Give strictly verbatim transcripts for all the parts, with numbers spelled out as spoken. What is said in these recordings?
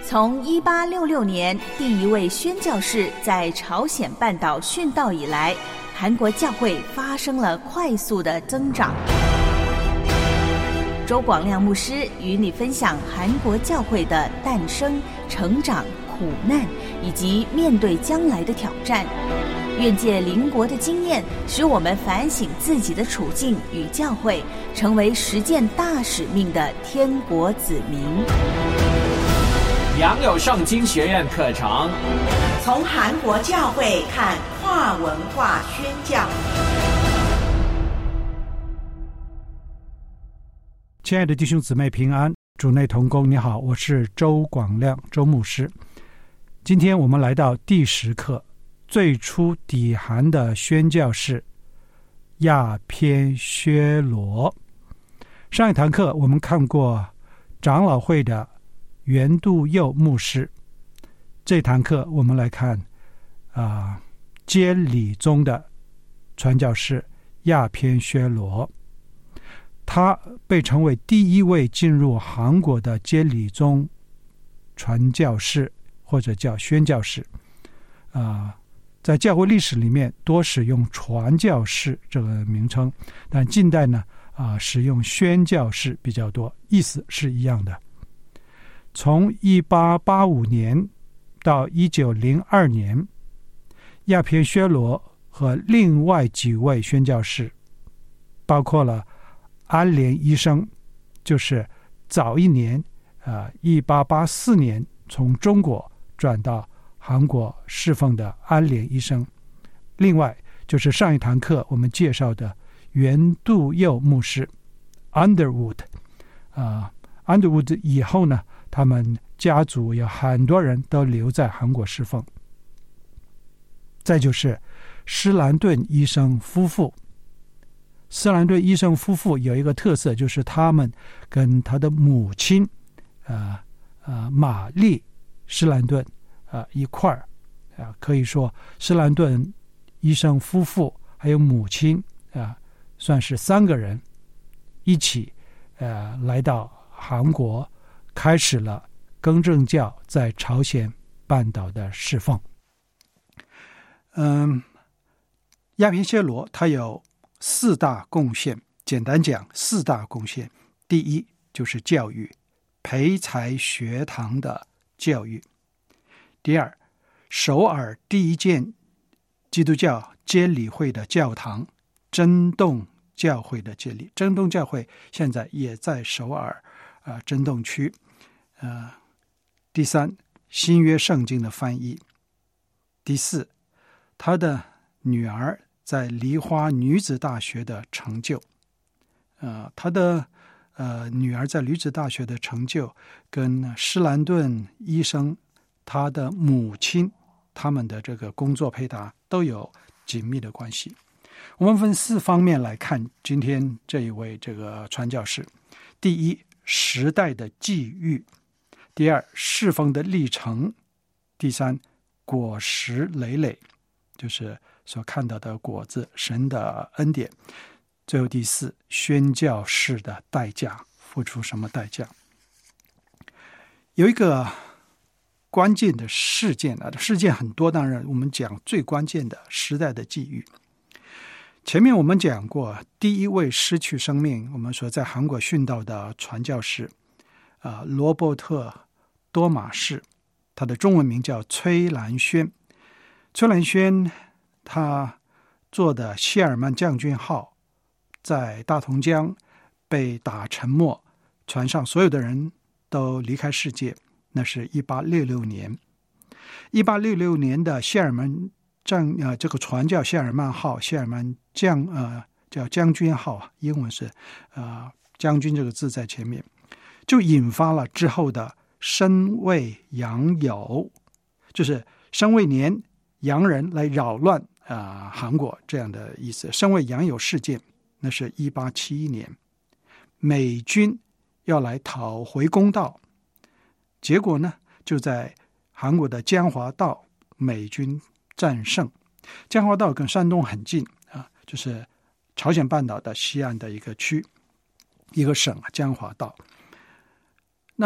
从一八六六年第一位宣教士在朝鲜半岛殉道以来，韩国教会发生了快速的增长。周广亮牧师与你分享韩国教会的诞生、成长、苦难以及面对将来的挑战。愿借邻国的经验，使我们反省自己的处境与教会，成为实践大使命的天国子民。 良友圣经学院课程， 从韩国教会看跨文化宣教。 亲爱的弟兄姊妹平安，主内同工，你好，我是周广亮周牧师。今天我们来到第十课，最初抵韩的宣教士亚偏薛罗。上一堂课我们看过长老会的袁度佑牧师，这堂课我们来看啊、呃，接理宗的传教士亚偏薛罗。他被称为第一位进入韩国的接理宗传教士，或者叫宣教士。啊、呃，在教会历史里面多使用传教士这个名称，但近代呢，啊、呃，使用宣教士比较多，意思是一样的。从一八八五年到一九零二年，亚偏薛罗和另外几位宣教士，包括了安莲医生，就是早一年啊，一八八四年从中国转到韩国侍奉的安莲医生。另外就是上一堂课我们介绍的袁度佑牧师 Underwood 啊 ，Underwood 以后呢，他们家族有很多人都留在韩国侍奉。再就是施兰顿医生夫妇。施兰顿医生夫妇有一个特色，就是他们跟他的母亲呃呃玛丽施兰顿呃一块儿啊，可以说施兰顿医生夫妇还有母亲啊、呃，算是三个人一起呃来到韩国，开始了更正教在朝鲜半岛的侍奉。嗯，亚偏薛罗他有四大贡献，简单讲四大贡献。第一就是教育，培才学堂的教育。第二，首尔第一间基督教接理会的教堂，真洞教会的接理。真洞教会现在也在首尔啊、呃、真洞区。呃，第三，新约圣经的翻译。第四，他的女儿在梨花女子大学的成就。呃，他的呃女儿在女子大学的成就跟施兰顿医生他的母亲他们的这个工作配搭都有紧密的关系。我们分四方面来看今天这一位这个传教士。第一，时代的际遇。第二，侍奉的历程。第三，果实累累，就是所看到的果子，神的恩典。最后第四，宣教士的代价，付出什么代价。有一个关键的事件啊，事件很多，当然我们讲最关键的时代的际遇。前面我们讲过，第一位失去生命，我们说在韩国殉道的传教士啊，罗伯特多马士，他的中文名叫崔兰轩。崔兰轩他坐的谢尔曼将军号在大同江被打沉没，船上所有的人都离开世界，那是一八六六年。一八六六年的谢尔曼将呃这个船叫谢尔曼号，谢尔曼将呃叫将军号，英文是呃将军这个字在前面，就引发了之后的申魏洋友，就是申魏年洋人来扰乱啊、呃、韩国这样的意思。申魏洋友事件，那是一八七一年，美军要来讨回公道，结果呢就在韩国的江华道美军战胜。江华道跟山东很近啊，就是朝鲜半岛的西岸的一个区一个省，江华道。那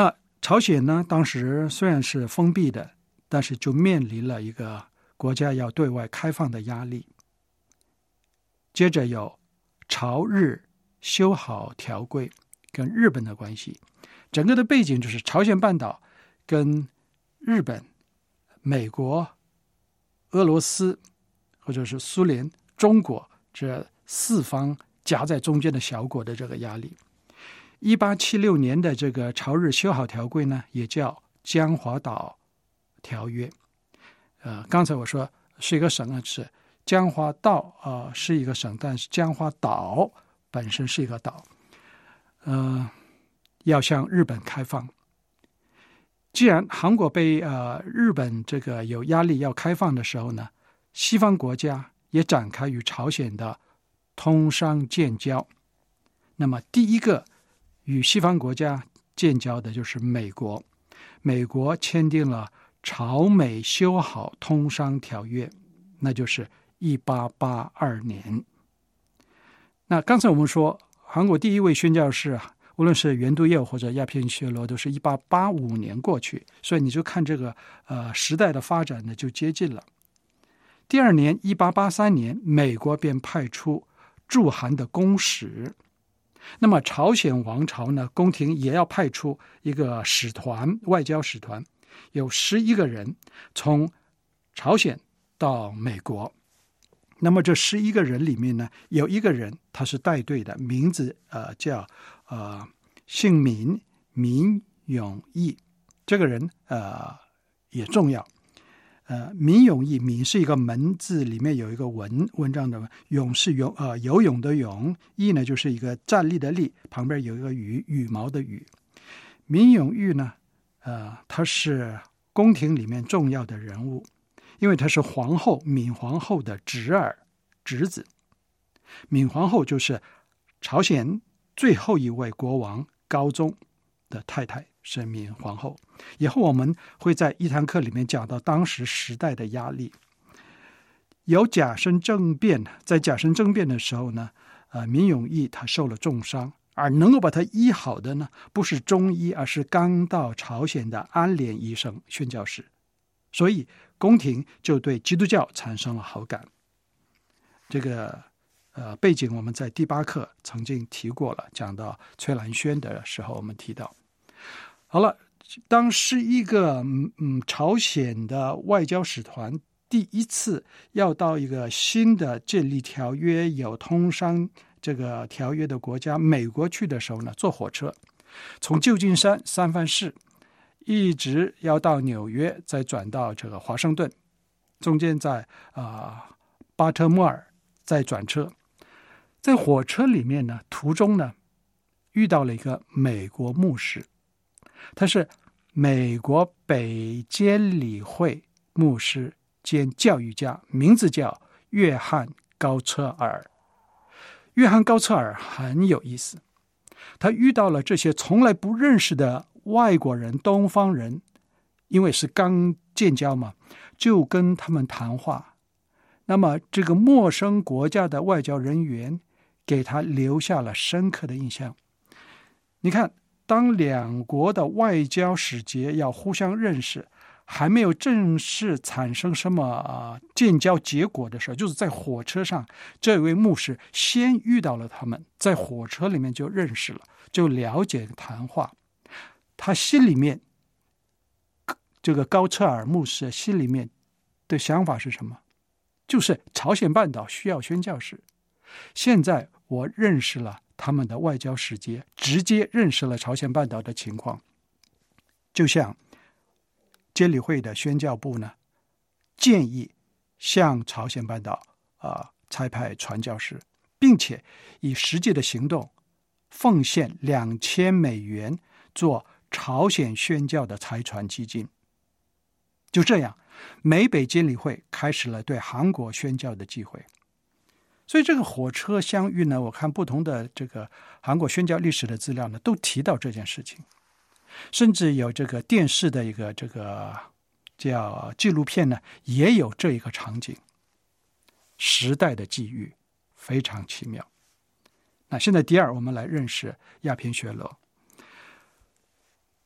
朝鲜呢，当时虽然是封闭的，但是就面临了一个国家要对外开放的压力。接着有朝日修好条规跟日本的关系，整个的背景就是朝鲜半岛跟日本、美国、俄罗斯或者是苏联、中国这四方夹在中间的小国的这个压力。一八七六年的这个朝日修好条规呢，也叫江华岛条约。呃，刚才我说是一个省，是江华道啊、呃，是一个省，但是江华岛本身是一个岛。呃，要向日本开放。既然韩国被呃日本这个有压力要开放的时候呢，西方国家也展开与朝鲜的通商建交。那么第一个与西方国家建交的就是美国，美国签订了朝美修好通商条约，那就是一八八二年。那刚才我们说韩国第一位宣教士啊，无论是袁都佑或者亚片薛罗，都是一八八五年过去，所以你就看这个呃时代的发展呢就接近了。第二年一八八三年，美国便派出驻韩的公使。那么朝鲜王朝呢，宫廷也要派出一个使团，外交使团，有十一个人从朝鲜到美国。那么这十一个人里面呢，有一个人他是带队的，名字呃叫呃姓闵，闵永义。这个人呃也重要。呃，闵永义，闵是一个门字里面有一个文，文章的文，泳是游呃游泳的泳，义呢就是一个站立的立，旁边有一个羽，羽毛的羽。闵永义呢，呃，他是宫廷里面重要的人物，因为他是皇后闵皇后的侄儿侄子。闵皇后就是朝鲜最后一位国王高宗的太太，是闵皇后。以后我们会在一堂课里面讲到当时时代的压力。有甲申政变，在甲申政变的时候呢，呃，闵永义他受了重伤，而能够把他医好的呢，不是中医，而是刚到朝鲜的安联医生宣教士。所以宫廷就对基督教产生了好感。这个呃背景我们在第八课曾经提过了，讲到崔兰轩的时候我们提到。好了，当是一个嗯朝鲜的外交使团第一次要到一个新的建立条约有通商这个条约的国家美国去的时候呢，坐火车从旧金山三藩市一直要到纽约，再转到这个华盛顿，中间在啊、呃、巴特莫尔再转车。在火车里面呢，途中呢遇到了一个美国牧师，他是美国北监理会牧师兼教育家，名字叫约翰高车尔。约翰高车尔很有意思，他遇到了这些从来不认识的外国人，东方人，因为是刚建交嘛，就跟他们谈话。那么这个陌生国家的外交人员给他留下了深刻的印象。你看，当两国的外交使节要互相认识，还没有正式产生什么、呃、建交结果的时候，就是在火车上，这位牧师先遇到了他们，在火车里面就认识了，就了解谈话。他心里面，这个高车尔牧师心里面的想法是什么？就是朝鲜半岛需要宣教士。现在我认识了他们的外交使节，直接认识了朝鲜半岛的情况。就像监理会的宣教部呢，建议向朝鲜半岛啊、呃、差派传教士，并且以实际的行动奉献两千美元做朝鲜宣教的财传基金。就这样，美北监理会开始了对韩国宣教的机会。所以这个火车相遇呢，我看不同的这个韩国宣教历史的资料呢，都提到这件事情，甚至有这个电视的一个这个叫纪录片呢，也有这一个场景。时代的际遇非常奇妙。那现在第二，我们来认识亚平薛罗。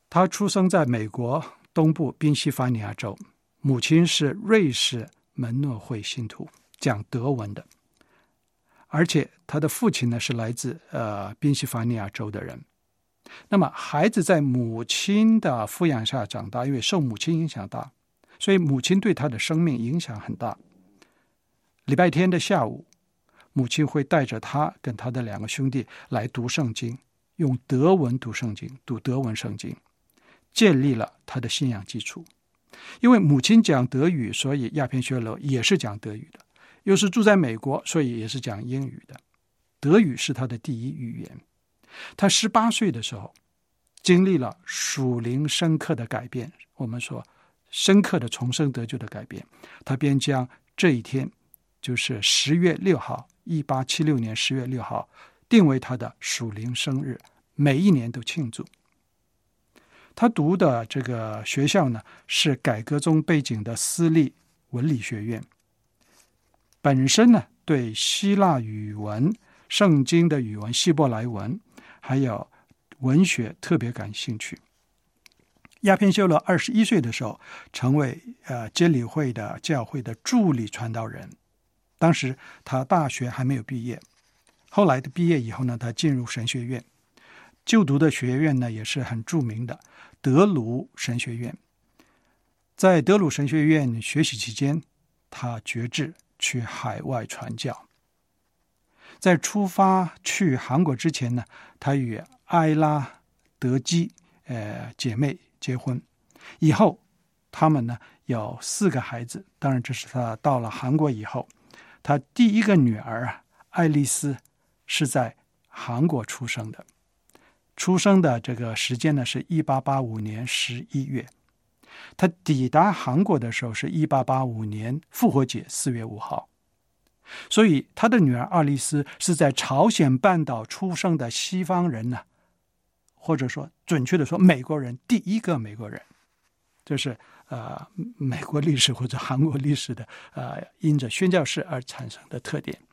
他出生在美国东部宾夕法尼亚州，母亲是瑞士门诺会信徒，讲德文的，而且他的父亲呢是来自呃宾夕法尼亚州的人。那么孩子在母亲的抚养下长大，因为受母亲影响大，所以母亲对他的生命影响很大。礼拜天的下午，母亲会带着他跟他的两个兄弟来读圣经，用德文读圣经，读德文圣经，建立了他的信仰基础。因为母亲讲德语，所以亚偏薛罗也是讲德语的，又是住在美国，所以也是讲英语的。德语是他的第一语言。他十八岁的时候经历了属灵深刻的改变，我们说深刻的重生得救的改变，他便将这一天，就是十月六号一八七六年十月六号定为他的属灵生日，每一年都庆祝。他读的这个学校呢是改革中背景的私立文理学院，本身呢对希腊语文、圣经的语文、希伯来文还有文学特别感兴趣。亚偏薛罗二十一岁的时候成为呃监理会的教会的助理传道人，当时他大学还没有毕业。后来的毕业以后呢，他进入神学院，就读的学院呢也是很著名的德鲁神学院。在德鲁神学院学习期间，他决志去海外传教。在出发去韩国之前呢，他与埃拉德基呃姐妹结婚，以后他们呢有四个孩子。当然这是他到了韩国以后，他第一个女儿啊爱丽丝是在韩国出生的，出生的这个时间呢是一八八五年十一月，他抵达韩国的时候是一八八五年复活节四月五号。所以他的女儿爱丽丝是在朝鲜半岛出生的西方人呢，或者说准确的说美国人，第一个美国人。这是呃美国历史或者韩国历史的呃因着宣教士而产生的特点。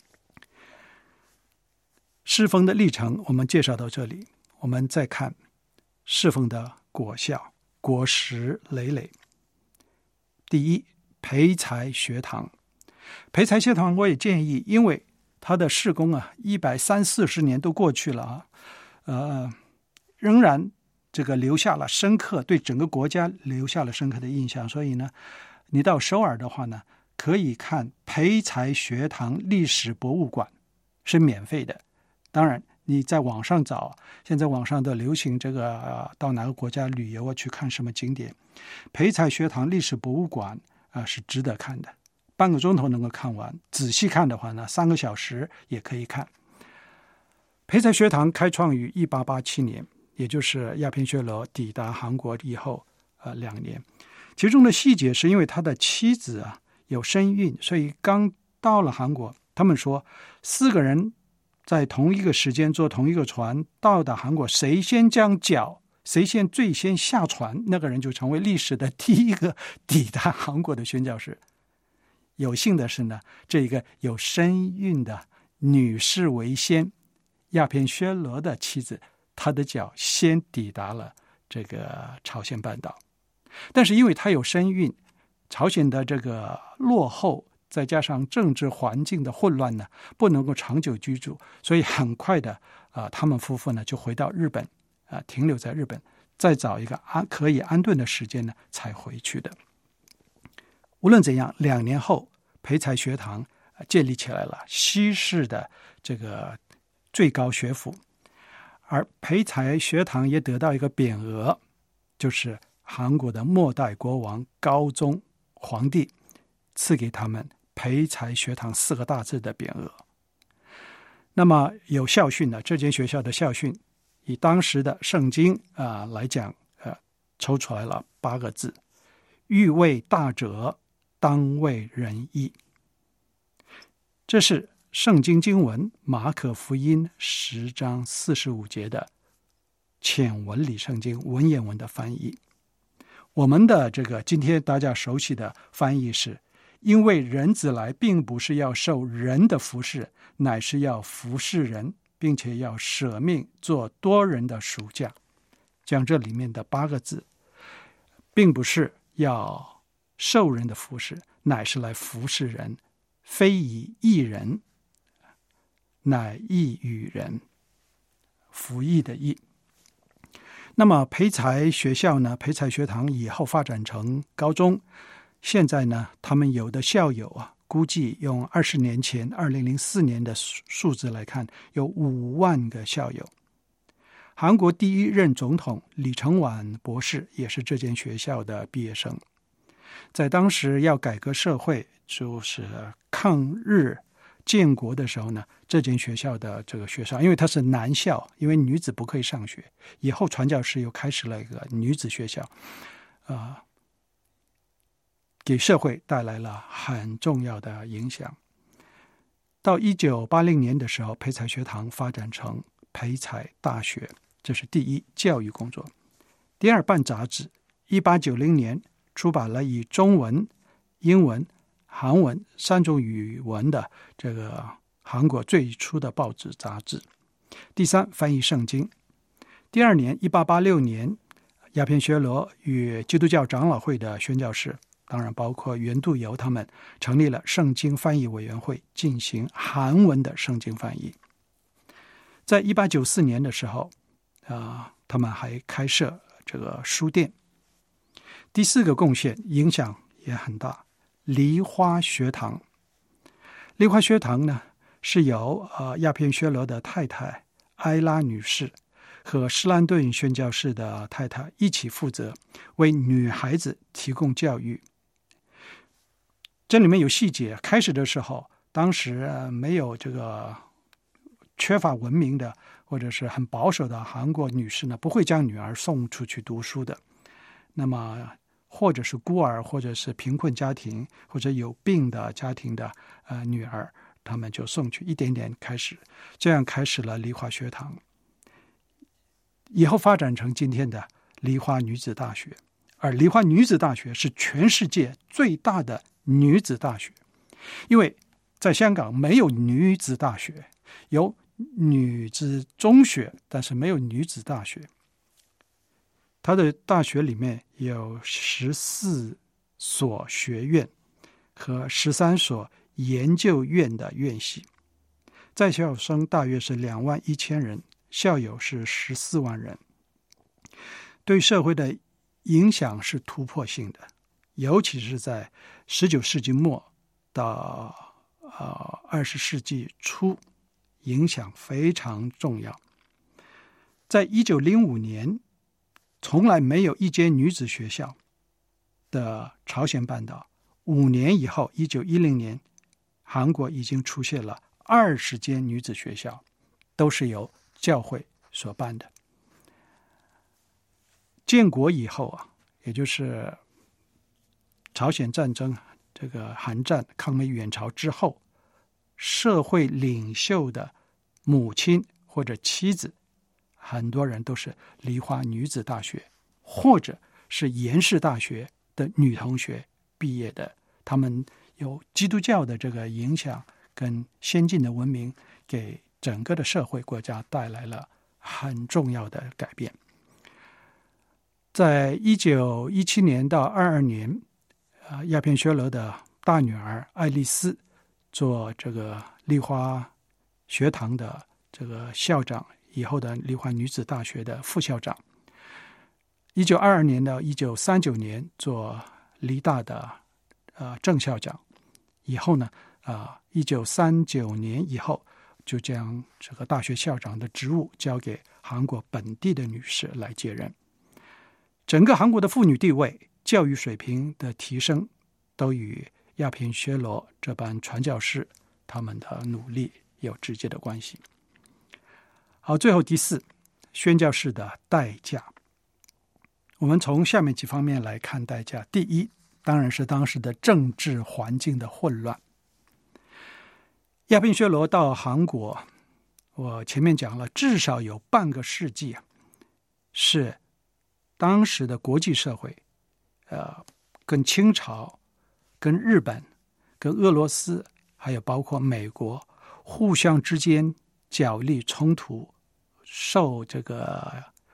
侍奉的历程我们介绍到这里，我们再看侍奉的果效，果实累累。第一，培才学堂。培才学堂我也建议，因为他的事工啊，一百三四十年都过去了啊，呃，仍然这个留下了深刻，对整个国家留下了深刻的印象。所以呢，你到首尔的话呢，可以看培才学堂历史博物馆，是免费的。当然你在网上找，现在网上都流行这个、呃、到哪个国家旅游啊，去看什么景点，培才学堂历史博物馆啊、呃、是值得看的。半个钟头能够看完，仔细看的话呢，三个小时也可以看。培才学堂开创于一八八七年，也就是亚偏薛罗抵达韩国以后呃两年。其中的细节是因为他的妻子啊有身孕，所以刚到了韩国，他们说四个人在同一个时间坐同一个船到达韩国，谁先将脚，谁先最先下船，那个人就成为历史的第一个抵达韩国的宣教士。有幸的是呢，这个有身孕的女士为先，亚偏薛罗的妻子，她的脚先抵达了这个朝鲜半岛。但是因为她有身孕，朝鲜的这个落后，再加上政治环境的混乱呢，不能够长久居住，所以很快的啊、呃，他们夫妇呢就回到日本啊、呃，停留在日本，再找一个安可以安顿的时间呢才回去的。无论怎样，两年后培才学堂建立起来了，西式的这个最高学府。而培才学堂也得到一个匾额，就是韩国的末代国王高宗皇帝赐给他们培才学堂四个大字的匾额。那么有校训呢，这间学校的校训以当时的圣经啊、呃、来讲，呃，抽出来了八个字：欲为大者，当为人义。这是圣经经文马可福音十章四十五节的浅文理圣经文言文的翻译。我们的这个今天大家熟悉的翻译是：因为人子来并不是要受人的服侍，乃是要服侍人，并且要舍命做多人的赎价。 讲这里面的八个字，并不是要受人的服侍，乃是来服侍人，非以义人，乃义于人，服役的役。那么培才学校呢，培才学堂以后发展成高中，现在呢，他们有的校友啊，估计用二十年前二零零四年的数字来看，有五万个校友。韩国第一任总统李承晚博士也是这间学校的毕业生。在当时要改革社会，就是抗日建国的时候呢，这间学校的这个学生，因为它是男校，因为女子不可以上学，以后传教士又开始了一个女子学校，呃，给社会带来了很重要的影响。到一九八零年的时候，培才学堂发展成培才大学，这是第一教育工作。第二，办杂志，一八九零年出版了以中文、英文、韩文三种语文的这个韩国最初的报纸杂志。第三，翻译圣经。第二年一八八六年，亚片薛罗与基督教长老会的宣教士，当然包括袁度友他们，成立了圣经翻译委员会，进行韩文的圣经翻译。在一八九四年的时候，呃、他们还开设这个书店。第四个贡献影响也很大，梨花学堂。梨花学堂呢，是由呃亚片薛罗的太太埃拉女士和施兰顿宣教士的太太一起负责，为女孩子提供教育。这里面有细节，开始的时候，当时、呃、没有这个缺乏文明的或者是很保守的韩国女士呢，不会将女儿送出去读书的。那么或者是孤儿，或者是贫困家庭，或者有病的家庭的呃女儿，他们就送去，一点点开始，这样开始了梨花学堂，以后发展成今天的梨花女子大学。而梨花女子大学是全世界最大的女子大学，因为在香港没有女子大学，有女子中学，但是没有女子大学。它的大学里面有十四所学院和十三所研究院的院系，在校生大约是两万一千人，校友是十四万人。对社会的影响是突破性的，尤其是在十九世纪末到呃二十世纪初，影响非常重要。在一九零五年，从来没有一间女子学校的朝鲜半岛，五年以后，一九一零年，韩国已经出现了二十间女子学校，都是由教会所办的。建国以后啊，也就是朝鲜战争、这个韩战、抗美援朝之后，社会领袖的母亲或者妻子，很多人都是梨花女子大学或者是延世大学的女同学毕业的，他们有基督教的这个影响跟先进的文明，给整个的社会国家带来了很重要的改变。在一九一七年到二二年，呃，亚片薛罗的大女儿爱丽丝做这个梨花学堂的这个校长，以后的梨花女子大学的副校长。一九二二年到一九三九年做梨大的呃正校长，以后呢，啊，一九三九年以后就将这个大学校长的职务交给韩国本地的女士来接任。整个韩国的妇女地位、教育水平的提升，都与亚片薛罗这班传教士他们的努力有直接的关系。好，最后第四，宣教士的代价。我们从下面几方面来看代价。第一，当然是当时的政治环境的混乱。亚片薛罗到韩国，我前面讲了，至少有半个世纪啊，是当时的国际社会，呃，跟清朝、跟日本、跟俄罗斯，还有包括美国，互相之间角力冲突，受这个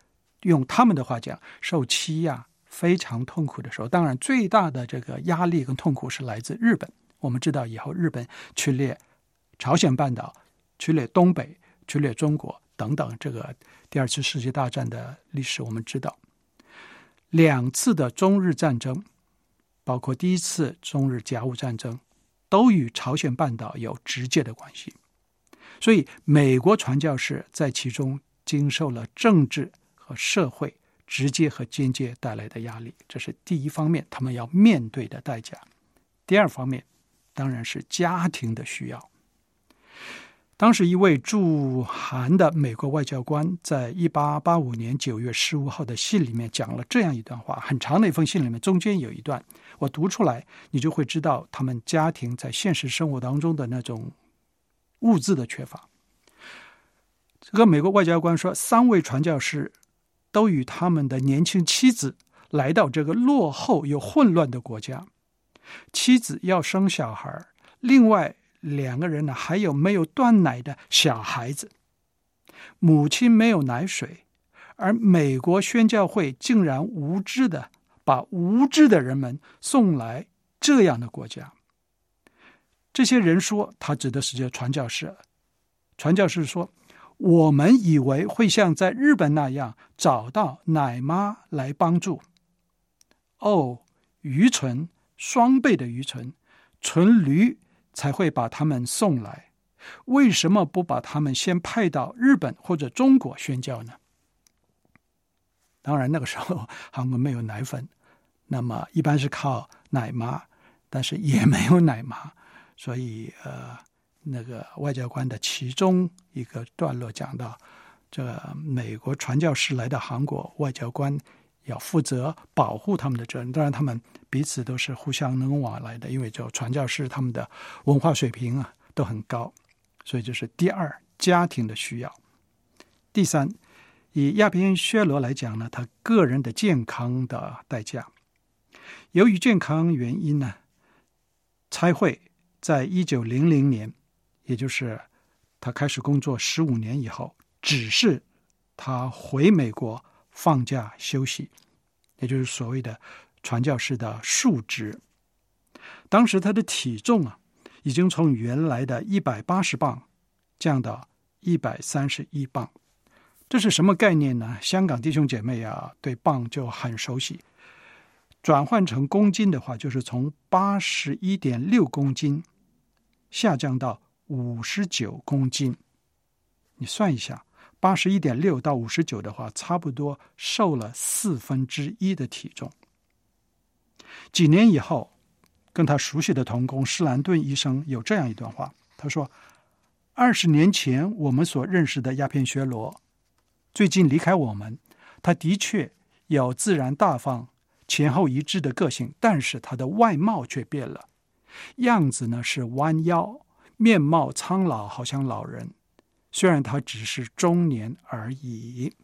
用他们的话讲，受欺压非常痛苦的时候。当然最大的这个压力跟痛苦是来自日本。我们知道以后日本侵略朝鲜半岛，侵略东北，侵略中国等等，这个第二次世界大战的历史我们知道。两次的中日战争，包括第一次中日甲午战争，都与朝鲜半岛有直接的关系。所以美国传教士在其中经受了政治和社会直接和间接带来的压力，这是第一方面他们要面对的代价。第二方面当然是家庭的需要。当时一位驻韩的美国外交官在一八八五年九月十五号的信里面讲了这样一段话，很长的一封信里面，中间有一段我读出来，你就会知道他们家庭在现实生活当中的那种物资的缺乏。这个美国外交官说，三位传教士都与他们的年轻妻子来到这个落后又混乱的国家，妻子要生小孩，另外两个人呢还有没有断奶的小孩子，母亲没有奶水，而美国宣教会竟然无知的把无知的人们送来这样的国家。这些人说，他指的是这传教士，传教士说，我们以为会像在日本那样找到奶妈来帮助。哦，愚蠢，双倍的愚蠢，纯驴才会把他们送来，为什么不把他们先派到日本或者中国宣教呢？当然那个时候韩国没有奶粉，那么一般是靠奶妈，但是也没有奶妈，所以呃，那个外交官的其中一个段落讲到，这个美国传教士来到韩国，外交官要负责保护他们的责任。当然他们彼此都是互相能往来的，因为就传教士他们的文化水平啊都很高，所以这是第二，家庭的需要。第三，以亚边薛罗来讲呢，他个人的健康的代价。由于健康原因呢，差会在一九零零年，也就是他开始工作十五年以后，指示他回美国放假休息，也就是所谓的传教士的述职。当时他的体重啊，已经从原来的一百八十磅降到一百三十一磅。这是什么概念呢？香港弟兄姐妹啊，对磅就很熟悉。转换成公斤的话，就是从八十一点六公斤下降到五十九公斤。你算一下，八十一点六到五十九的话，差不多瘦了四分之一的体重。几年以后，跟他熟悉的同工施兰顿医生有这样一段话，他说，二十年前我们所认识的亚片薛罗最近离开我们，他的确有自然大方前后一致的个性，但是他的外貌却变了，样子呢是弯腰，面貌苍老，好像老人，虽然他只是中年而已。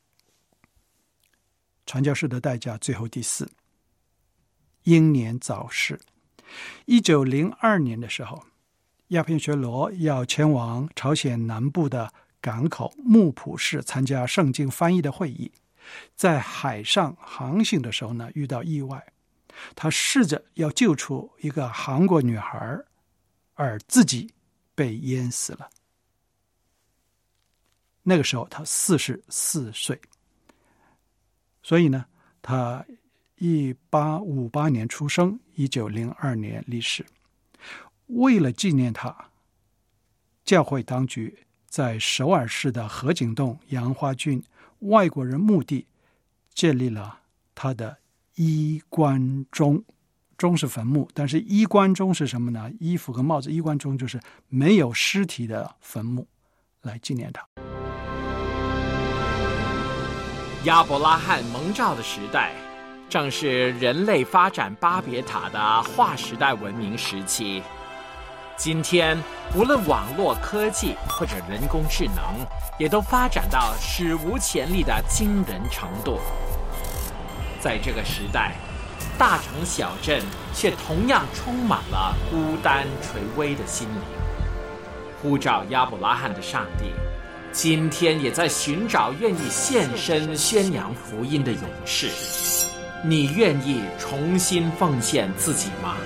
传教士的代价，最后第四，英年早逝。一九零二年的时候，亚片薛罗要前往朝鲜南部的港口木浦市参加圣经翻译的会议，在海上航行的时候呢，遇到意外，他试着要救出一个韩国女孩，而自己被淹死了。那个时候他四十四岁，所以呢，他一八五八年出生，一九零二年离世。为了纪念他，教会当局在首尔市的河景洞杨花郡外国人墓地建立了他的衣冠钟。钟是坟墓，但是衣冠钟是什么呢？衣服跟帽子，衣冠钟就是没有尸体的坟墓，来纪念他。 亚伯拉罕蒙召的时代，正是人类发展巴别塔的划时代文明时期。今天，无论网络科技或者人工智能，也都发展到史无前例的惊人程度。在这个时代，大城小镇却同样充满了孤单垂危的心灵。呼召亚伯拉罕的上帝， 今天也在寻找愿意献身宣扬福音的勇士。你愿意重新奉献自己吗？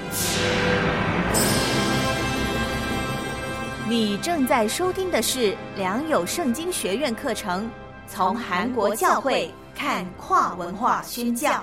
你正在收听的是良友圣经学院课程，从韩国教会看跨文化宣教。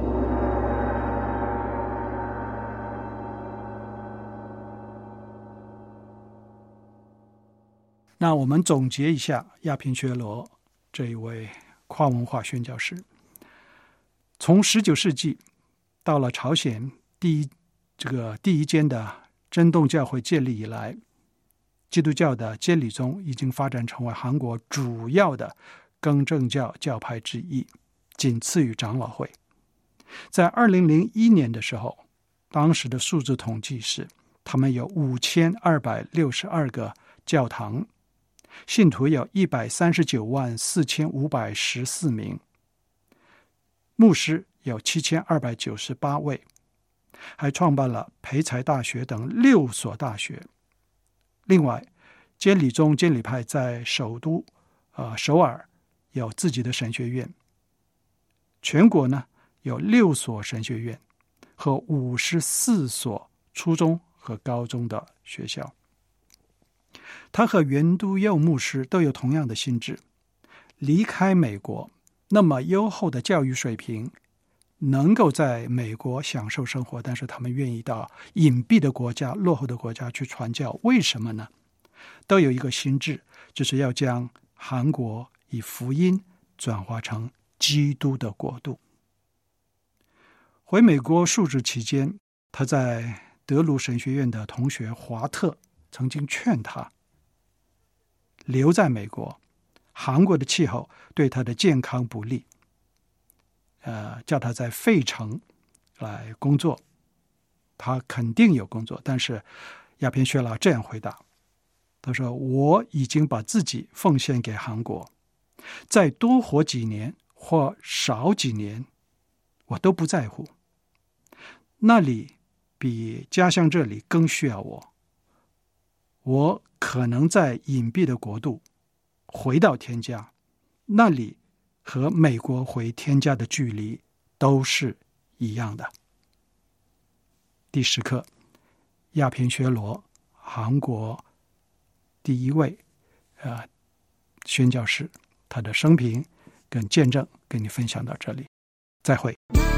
那我们总结一下亚平薛罗这一位跨文化宣教士。从十九世纪到了朝鲜第一这个第一间的真洞教会建立以来，基督教的监理宗已经发展成为韩国主要的更正教教派之一，仅次于长老会。在二零零一年的时候，当时的数字统计是他们有五千二百六十二个教堂，信徒有一百三十九万四千五百十四名，牧师有七千二百九十八位，还创办了培才大学等六所大学。另外，监理宗监理派在首都呃首尔有自己的神学院，全国呢有六所神学院和五十四所初中和高中的学校。他和袁都佑牧师都有同样的心志，离开美国那么优厚的教育水平，能够在美国享受生活，但是他们愿意到隐蔽的国家、落后的国家去传教。为什么呢？都有一个心志，就是要将韩国以福音转化成基督的国度。回美国述职期间，他在德鲁神学院的同学华特曾经劝他留在美国，韩国的气候对他的健康不利，呃，叫他在费城来工作。他肯定有工作，但是亚平薛罗这样回答，他说：我已经把自己奉献给韩国，再多活几年或少几年我都不在乎，那里比家乡这里更需要我。我可能在隐蔽的国度回到天家，那里和美国回天家的距离都是一样的。第十课，亚平薛罗，韩国第一位呃宣教士，他的生平跟见证跟你分享到这里，再会。